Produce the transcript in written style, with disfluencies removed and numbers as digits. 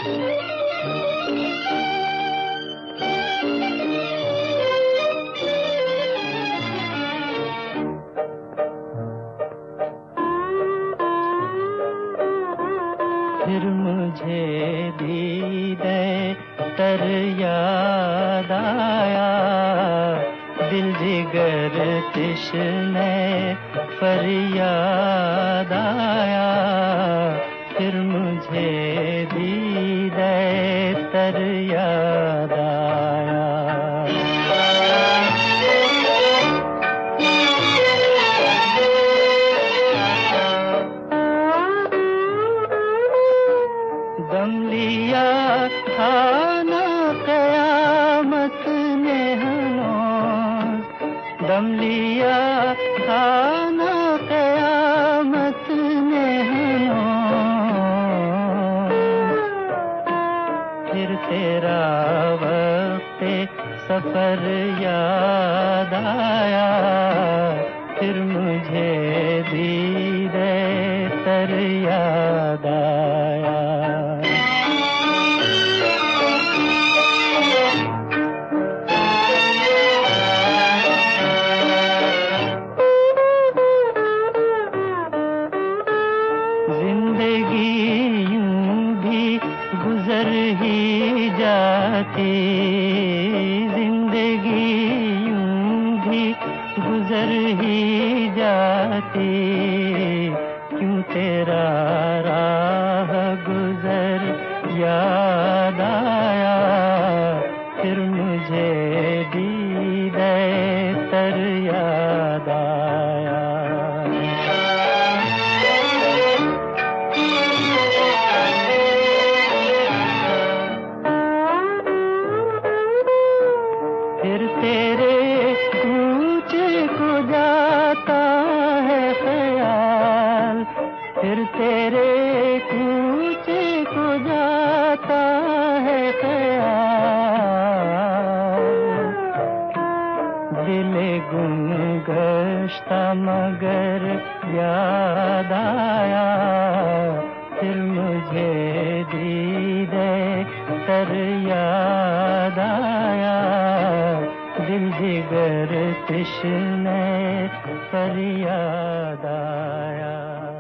फिर मुझे दीदे तर याद आया, दिल जिगर तिश्ने फरियाद आया। फिर मुझे दीदे तर याद आया। दम लिया था ना क़यामत ने हनूज़, दम लिया था ना क़यामत ने हनूज़। फिर तेरा वक़्ते सफ़र याद आया, फिर मुझे दीदे तर याद आया। जिंदगी यूं भी गुजर ही जाती, जिंदगी यूं भी गुजर ही जाती। क्यों तेरा राह गुजर याद आया, फिर मुझे दीदे तर याद आया। फिर तेरे कूचे को जाता है ख्याल, फिर तेरे कूचे को जाता है ख्याल। दिले गुम गश्ता मगर याद आया, फिर मुझे दीदे तर याद आया। दिल जिगर तिश्ने फरियाद आया।